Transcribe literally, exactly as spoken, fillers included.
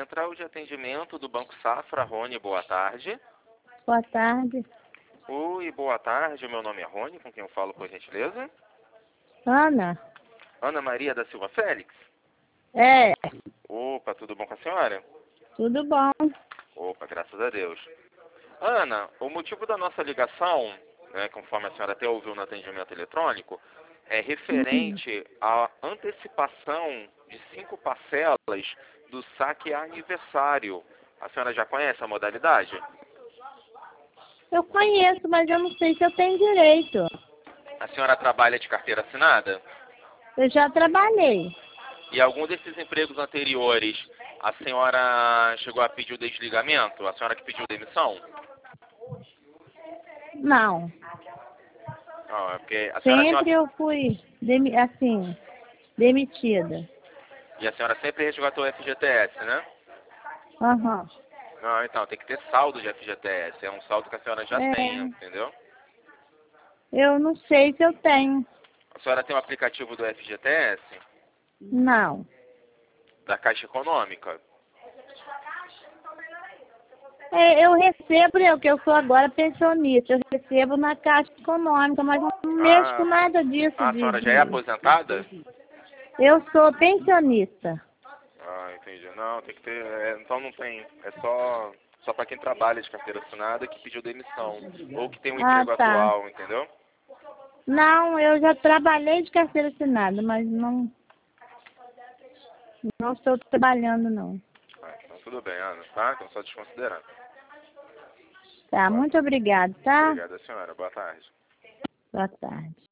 central de atendimento do Banco Safra. Rony, boa tarde. Boa tarde. Oi, boa tarde. Meu nome é Rony, com quem eu falo, por gentileza? Ana? Ana Maria da Silva Félix? É, Opa, tudo bom com a senhora? tudo bom. Opa, graças a Deus. Ana, o motivo da nossa ligação, né, conforme a senhora até ouviu no atendimento eletrônico, é referente à antecipação de cinco parcelas do saque aniversário. A senhora já conhece a modalidade? Eu conheço, mas eu não sei se eu tenho direito. A senhora trabalha de carteira assinada? Eu já trabalhei. E algum desses empregos anteriores, a senhora chegou a pedir o desligamento? A senhora que pediu demissão? Não. Não, é porque a senhora tem Sempre uma... eu fui, demi- assim, demitida. E a senhora sempre resgatou o F G T S, né? Aham. Não, então, tem que ter saldo de F G T S. É um saldo que a senhora já É, tem, entendeu? eu não sei se eu tenho. A senhora tem o aplicativo do F G T S? Não. Da Caixa Econômica? É, eu recebo, eu que eu sou agora pensionista, eu recebo na Caixa Econômica, mas não mexo com Ah, nada disso a de, senhora já é de... aposentada? Eu sou pensionista. Ah, entendi. Não, tem que ter... é, então não tem. É só, só para quem trabalha de carteira assinada que pediu demissão. Ou que tem um Ah, emprego tá. atual, entendeu? Não, eu já trabalhei de carteira assinada, mas não, não estou trabalhando, não. Ah, então tudo bem, Ana, tá? Então só desconsiderando. Tá, Boa muito tarde. obrigada, tá? Obrigado, senhora. Boa tarde. Boa tarde.